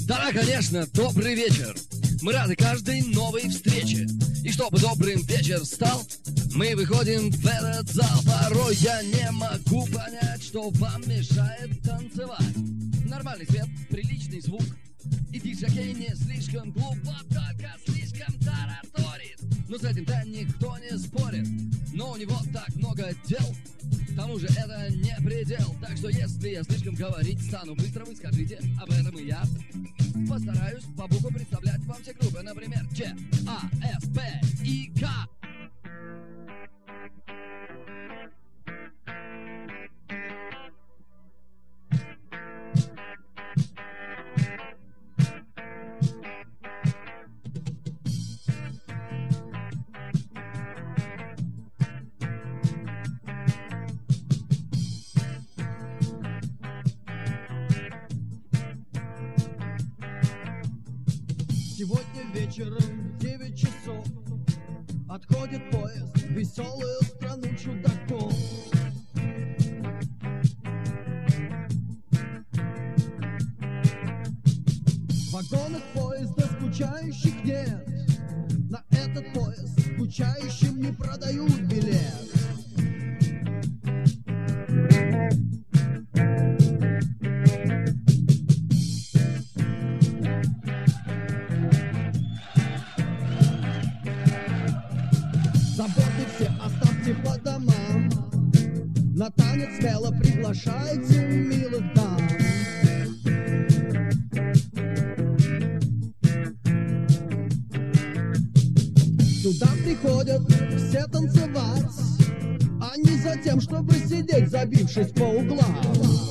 Да, конечно, добрый вечер. Мы рады каждой новой встрече. И чтобы добрым вечер стал, мы выходим в этот зал. Порой я не могу понять, что вам мешает танцевать. Нормальный свет, приличный звук, и диджей не слишком глупо, только слишком тараторит. Но с этим-то никто не спорит, но у него так много дел. К тому же это не предел. Так что если я слишком говорить стану быстро, вы скажите об этом, и я постараюсь по буквам представлять вам все группы. Например, Ч, А, С, П и К. Сегодня вечером в 9 часов отходит поезд в веселую страну чудаков. В вагонах поезда скучающих нет, на этот поезд скучающим не продают билет. Заботы все оставьте по домам, на танец смело приглашайте милых дам. Сюда приходят все танцевать, а не за тем, чтобы сидеть, забившись по углам.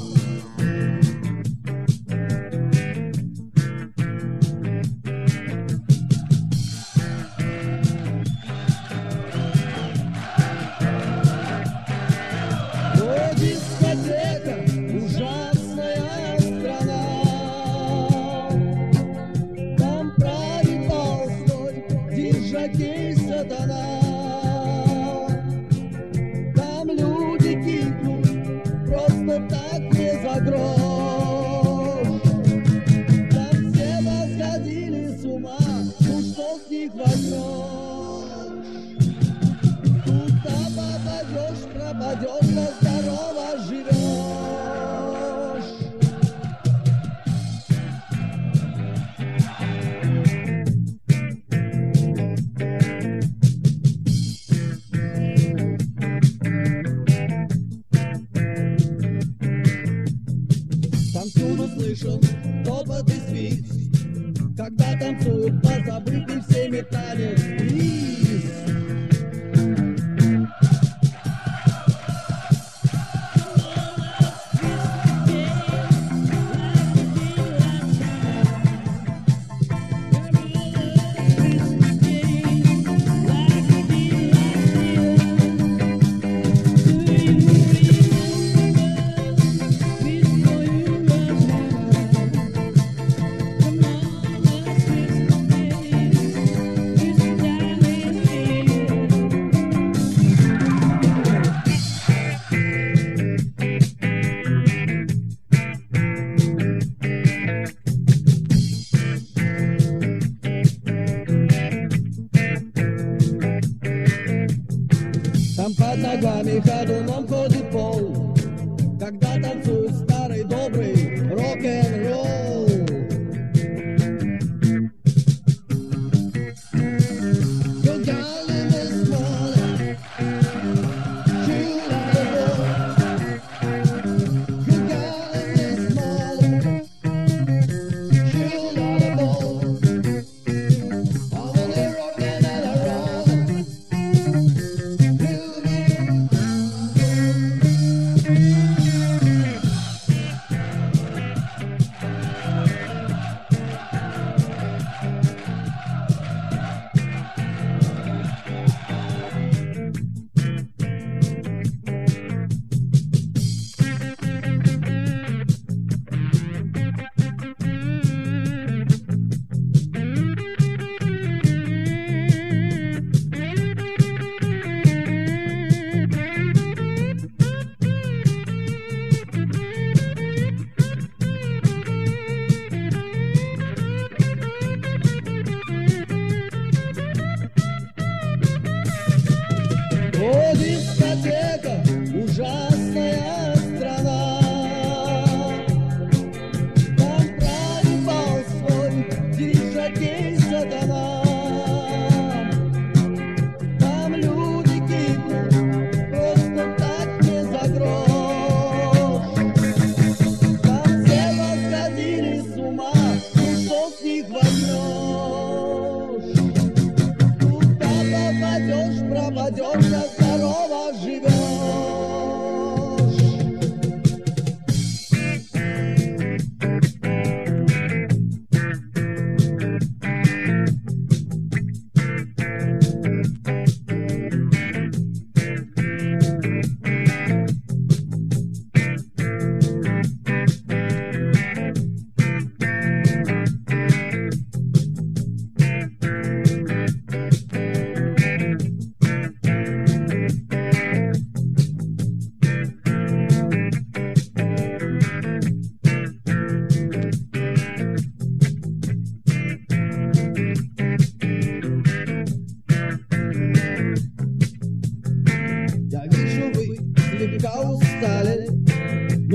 Там люди кикнут просто так не за грош. Там все посходили с ума, ну что с них возьмешь? Куда попадешь, пропадешь, но здорово живешь. Слышен топот и свист, когда танцуют позабытый всеми танец бриз.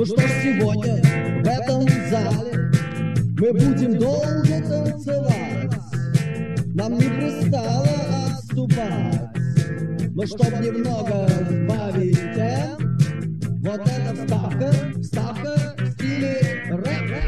Ну что ж, сегодня в этом зале мы будем долго танцевать. Нам не пристало отступать, но чтоб немного сбавить темп, вот эта вставка в стиле рэп.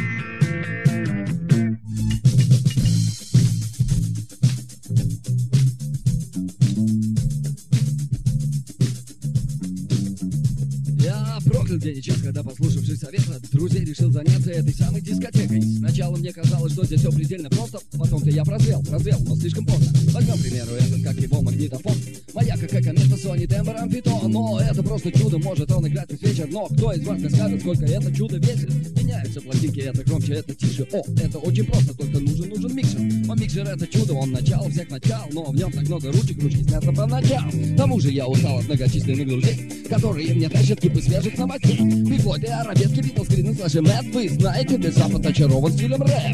Я проклял день и час, когда, послушавшись совета друзей, решил заняться этой самой дискотекой. Сначала мне казалось, что здесь все предельно просто, потом-то я прозрел, но слишком поздно. Возьмем, к примеру, этот, как его, магнитофон. Моя какая комета, Sony Temper Amfiton. Но это просто чудо, может он играть весь вечер. Но кто из вас не скажет, сколько это чудо весит? Меняются пластинки, это громче, это тише. О, это очень просто, только нужен микшер. Но микшер это чудо, он начало всех начал. Но в нем так много ручек, ручки снятся по началу. К тому же я устал от многочисленных друзей, которые мне тащат кипы свежих новостей. Биг Флойд и арабески, Битлз, Крин и Слэш и Мэтт. Вы знаете, весь Запад очарован стилем рэп.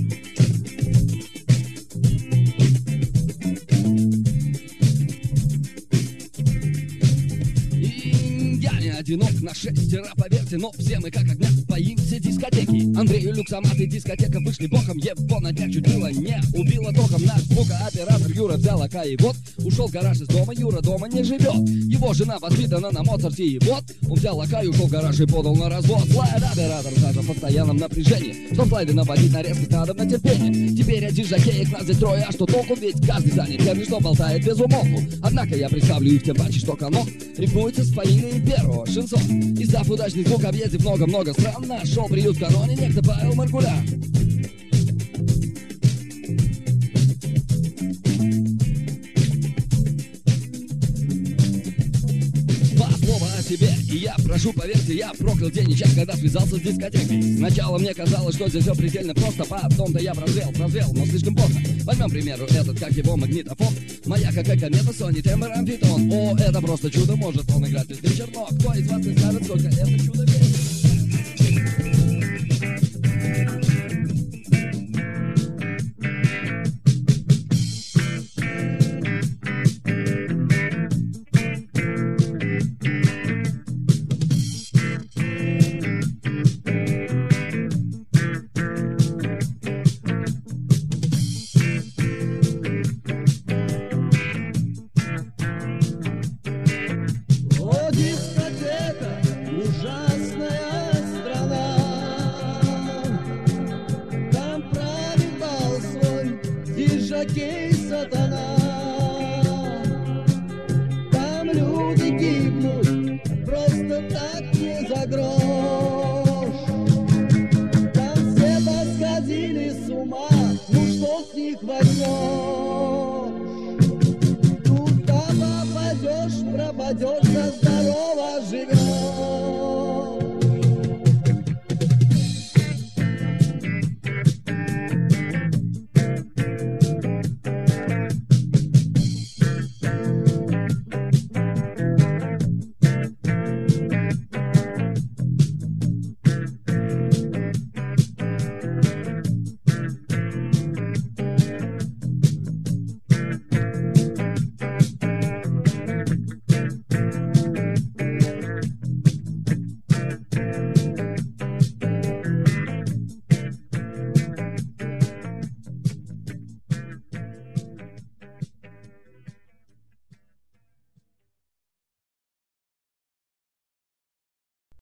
Одинок на шестеро, поверьте, но все мы как огня боимся дискотеки. Андрею Люксомат и дискотека вышли боком, его на днях чуть было не убило током. Наш звукооператор Юра взял АК и вот ушел в гараж из дома, Юра дома не живет. Его жена воспитана на Моцарте и вот он взял АК и ушел в гараж и подал на развод. Слайд-оператор в постоянном напряжении, что слайды наводить на резкость надо на терпение. Теперь один жокеек нас здесь трое, а что толку, ведь каждый занят тем, что болтает без умолку. Однако я представлю их тем паче, что канон рифмуется с Фаиной и Перо. Шансон. Издав удачный звук, объездив много-много стран, нашел приют в каноне некто Павел Маркулян. Два слова о себе, и я прошу, поверьте, я проклял день и час, когда связался с дискотекой. Сначала мне казалось, что здесь все предельно просто, потом-то я прозрел, но слишком поздно. Возьмем, к примеру, этот, как его, магнитофон. Моя какая комета, Sony Temper Amfiton. О, это просто чудо, может он играть весь вечер, но кто из вас не скажет, сколько это чудо весит? Жокей сатана, там люди гибнут просто так не за грош.